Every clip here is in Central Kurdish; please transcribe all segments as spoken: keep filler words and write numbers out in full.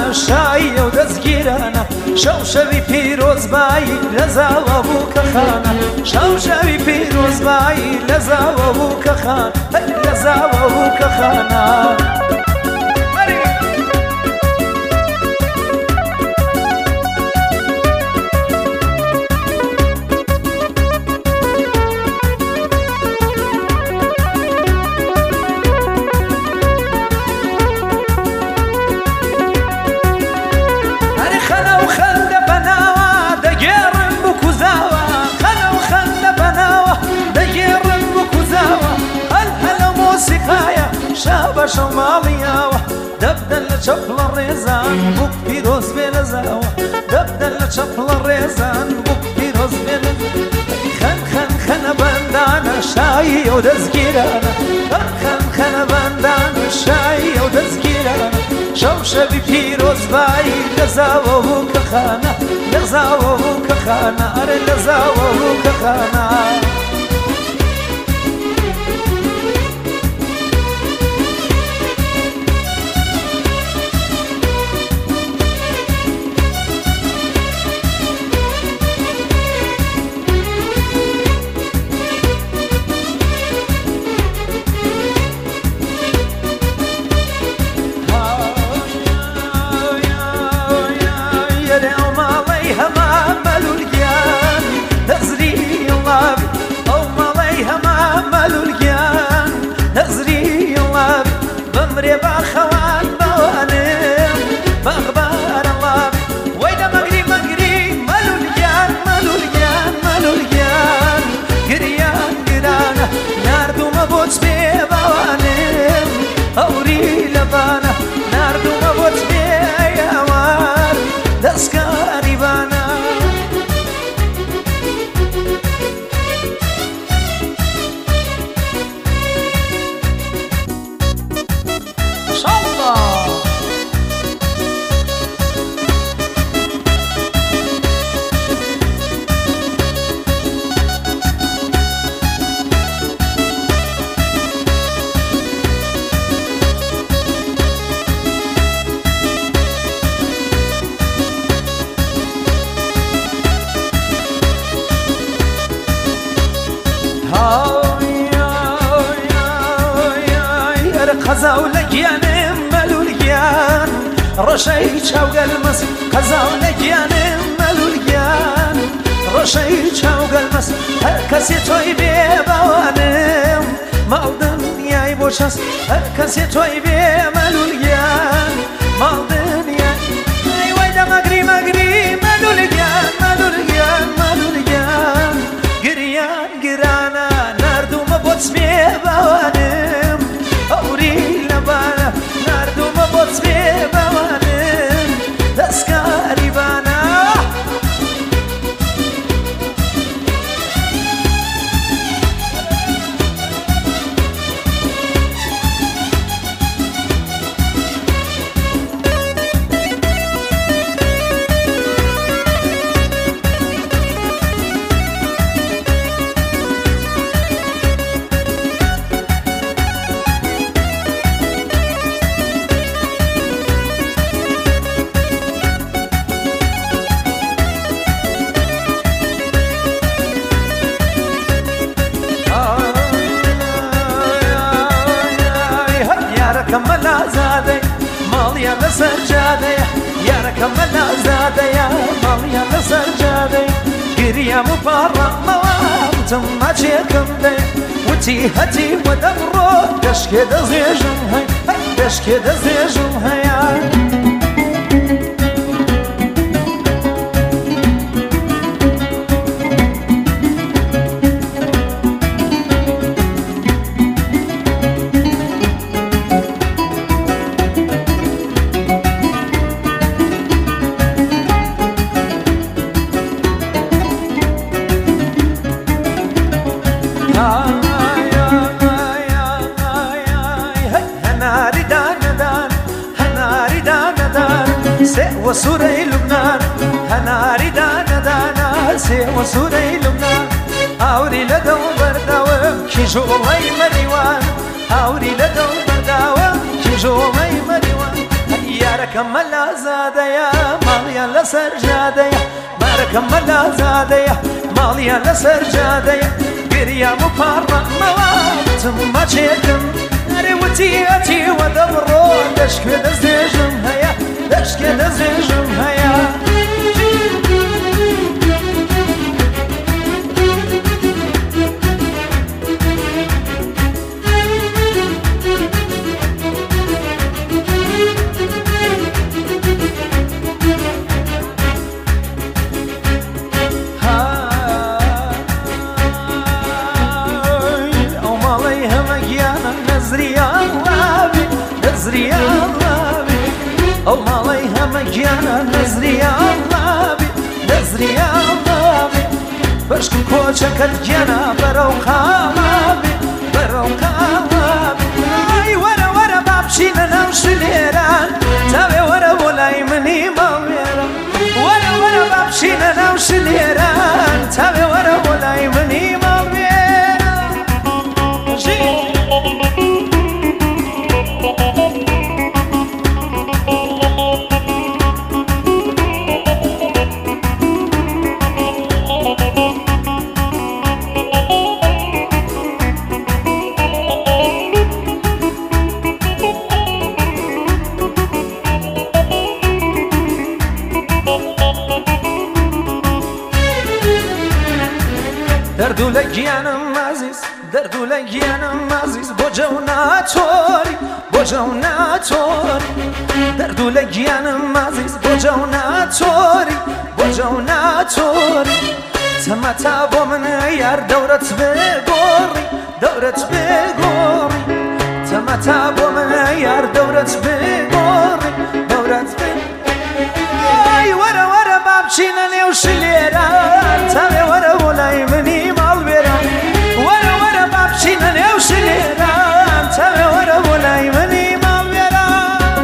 شایە و دەستگیرانە شەو شەوی پیرۆزبایی لە زاوە بوو کە خانە شەو شەوی پیرۆزبایی لە زاوە بوو کە خان لە زاوە بوو کە خانە شابەشە و ماڵیاوە دەبدەن لە چەپڵە ڕێزان بووک پیرۆز بێ لە زاوە دەبدەن لە چەپڵە ڕێزان بووک پیرۆز بێ لە خەن خەن خەنە بەندانە شایی و دەستگیرانە خەن خەن خەنە بەندانە شایی و دەستگیرانە شەو شەوی پیرۆزبایی لە زاوە بوو کە خانە لە زاوە بوو کە خانە ئەرە لە زاوە بوو کە خانە قەزاو لە گیانم مەلولگیان ڕۆشەی چاوگەلمەس قەزاو لە گیانم مەلولگیان ڕۆشەی چاوگەلمەس هەر کەسێ تۆی بێ باوانم ماڵ دنیای بۆ چەس هەر کەسێ تۆی بێ مەلولگیان ماڵ دنیای وای دەمەگری مەگری مەلولگیان مەلولگیان مەلولگیان گریان گرانە نردومە بۆت بێ باوانم ئەوری لەبانە نردومە بۆت بێ باوانم دەستکاری بانە کەمەلا زادەی ماڵیان لەسەر جادەیە یارەکەم مەلا زادەیە ماڵیان لەسەر جادەی گریام و پاڕەمەوە وتم ماچێکم دەی وتی هەتی وەدەمڕۆ دەشکێ دەزێژم هەی دەشکێ دەزێژم هەیە وسوري لبنان هناري دانا دانا سي وسوري لبنان هاوري لدو برداوم كي جوهي مريوان هاوري لدو برداوم كي جوهي مريوان يارك ماركم ملا زاديا ماليا لسر جاديا ماركم ملا زاديا ماليا لسر جاديا قريا مبارا مواتم ما جيكم أري وتياتي ودبرو دشك دزيجم هيا دشك دزيجم هيا نزري الله بي أو ماليها مجانا نزري الله بي نزري الله بي بشكو كوشك الجانا برو خالبي برو خالبي أي ورا ورا بابشينا نمش ليران تابي ورا ولاي مني ماليرا ورا ورا بابشينا نمش ليران تابي ورا ولاي مني ماليرا جي دردو لگیانم عزیز دردو لگیانم عزیز بوجونا توری بوجونا توری دردو لگیانم عزیز بوجونا توری بوجونا توری تمتا با من یار دورت بگوری دورت بگوری تمتا با من یار دورت بگوری دورت بگوری ای ورا ورا بابچینا نیوش لیران تاوی ورا ولای منی مال بیران ورا ورا بابچینا نیوش لیران تاوی ورا ولای منی مال بیران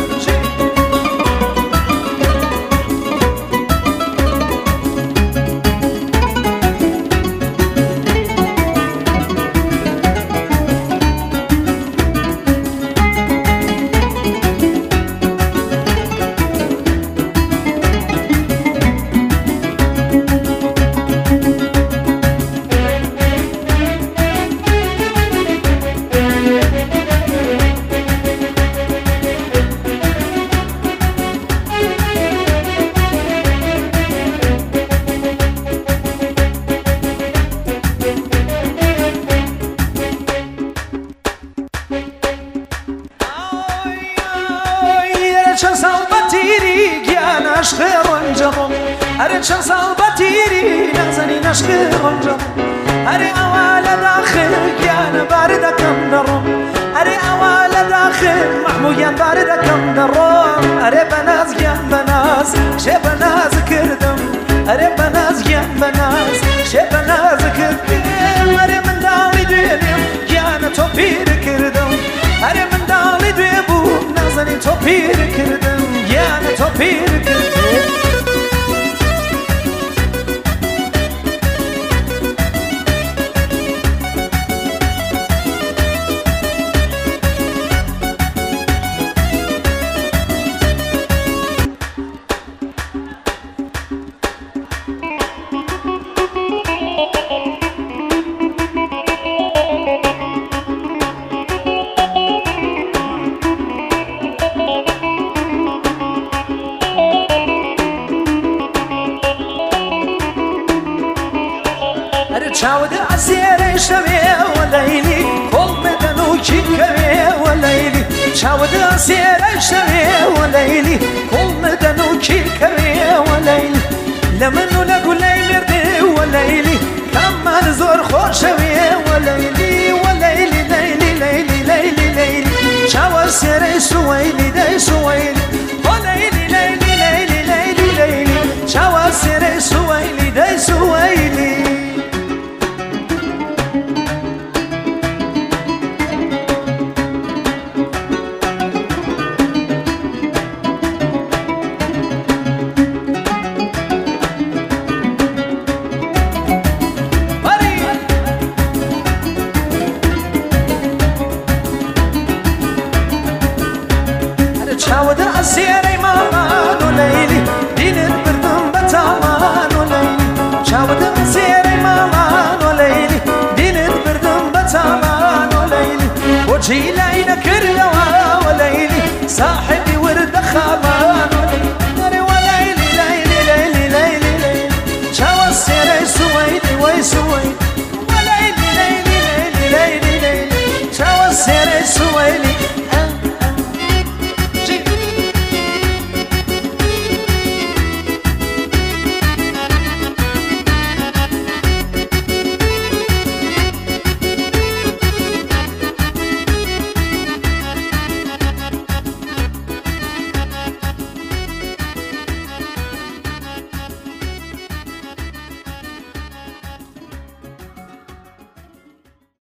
أري چند سال باتيري نازني نشخي رنجم أري أوال داخل كان بارد كم درم أري أوال داخل محمويا بارد كم درم أري بناز جان بناز شي بناز كردم أري بناز جان بناز شي بناز كردم أري من دالي دوينم جان توبير كردم أري من دالي دويبو نازني توبير كردم جان توبير كردم شاود عسير شمي وليلي كل مدنو كيكوي وليلي شاود عسير شمي وليلي كل مدنو كيكوي وليلي لمنو لقولي مردي وليلي كمان زور خوشوي وليلي وليلي ليلي ليلي ليلي ليلي شاود سير سويلي داي سويلي وليلي ليلي ليلي ليلي ليلي شاود سير سويلي داي سويلي سيري مالان وليلي دين بردم بتامان وليلي شاودم سيري مالان وليلي دين بردم بتامان وليلي وجيلي